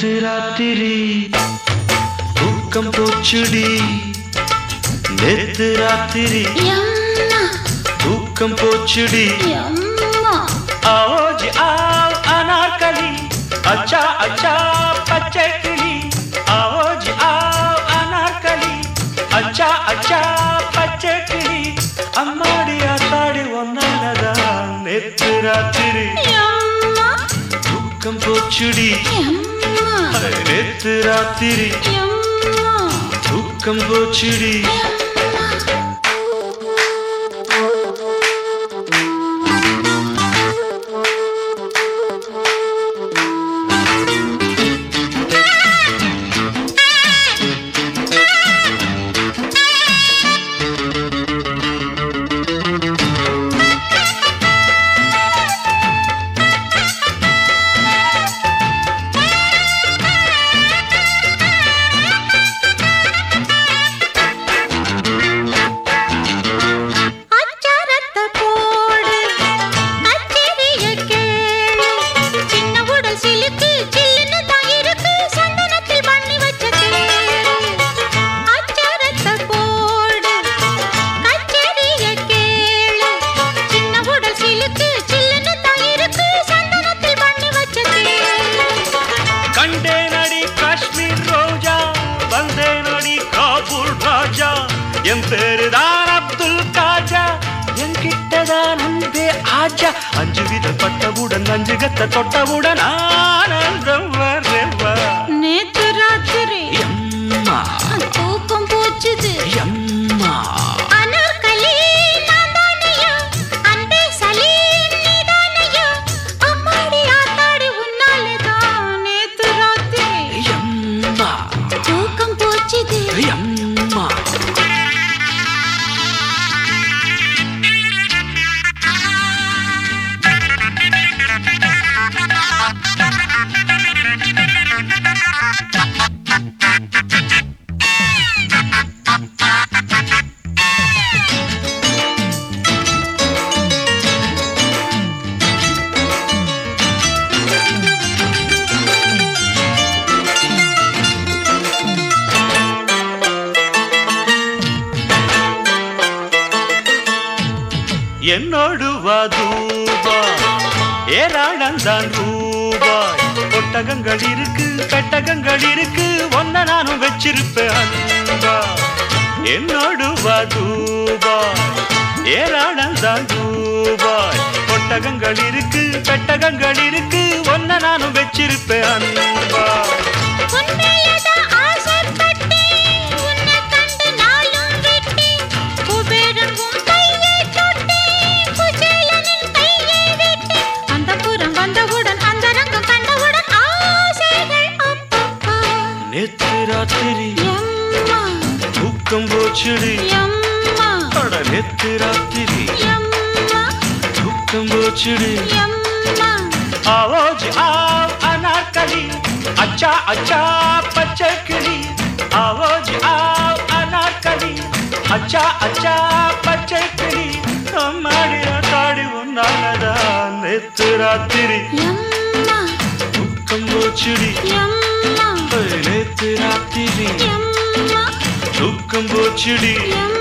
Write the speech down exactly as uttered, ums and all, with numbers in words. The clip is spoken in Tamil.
நேத்து ராத்திரி தூக்கம் போச்சுடி நேத்து ராத்திரி தூக்கம் போச்சுடி आओ जी आओ अनारकली अच्छा अच्छा बच्चे किली आओ जी आओ अनारकली अच्छा अच्छा बच्चे किली अम्माड़ी आताड़ी वन्नालदा नेत्तु रात्रि तूक्कम पोच्चुडी नेत्तु रात्रि तूक्कम पोच्चुडी पेरुदान अब्दुल काजा आजा अंजु विध पट्टवुडन अंजु गत्त तोट्टवुडन आनंदम वरेवा नेत्तु रात्रि यम्मा तूक्कम पोच्चुदु यम्मा अनारकली नांदानय्या अन्बे सलीम नीदानय्या अम्माडी आताडी उन्नालेदा नेत्तु रात्रि यम्मा तूक्कम पोच्चुदु यम्मा என்னோடு வா தூபாய் ஏராளந்தான் ரூபாய் ஒட்டகங்கள் இருக்கு பெட்டகங்கள் இருக்கு ஒன்ன நானும் வச்சிருப்பேன் அன்பா என்னோடு வா தூபாய் ஏராளந்தான் ரூபாய் ஒட்டகங்கள் இருக்கு பெட்டகங்கள் இருக்கு ஒன்ன நானும் வச்சிருப்பேன் அன்பா நேத்து ராத்திரி தூக்கம் போச்சுடி அட நேத்து ராத்திரி தூக்கம் போச்சுடி आओ जी आओ अनारकली अच्छा अच्छा बच्चे किली आओ जी आओ अनारकली अच्छा अच्छा बच्चे किली हमारी आताड़ी उन्नालदा नेत्तु रात्रि तूक्कम पोच्चुडी நேத்து ராத்திரி தூக்கம் போச்சுடி